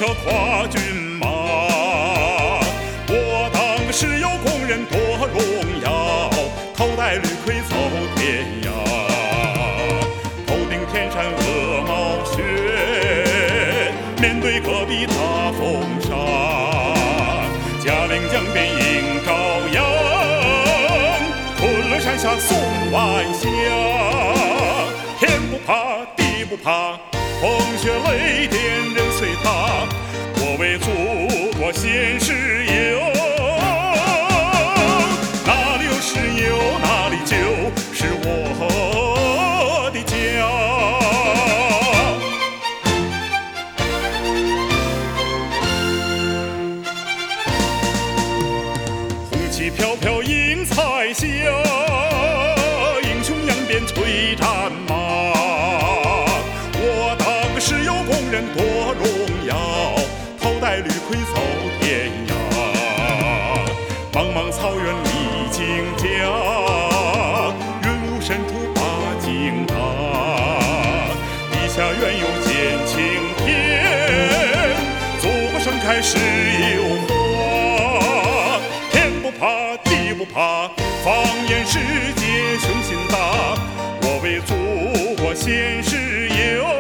跨骏马。我当时有工人多荣耀，头戴绿盔走天涯。头顶天山鹅毛雪，面对戈壁大风沙。嘉陵江边迎朝阳，昆仑山下送晚霞。天不怕地不怕，风雪雷电人随他。我为祖国献石油，哪里有石油哪里就是我的家。红旗飘飘映彩霞，英雄扬鞭催战马。我当时有工人多荣耀，头戴绿盔走天涯。茫茫草原历经家，云雾深处把景大。地下原有见青天，祖国盛开时有花。天不怕地不怕，放眼世界雄心大。我为祖国献石油。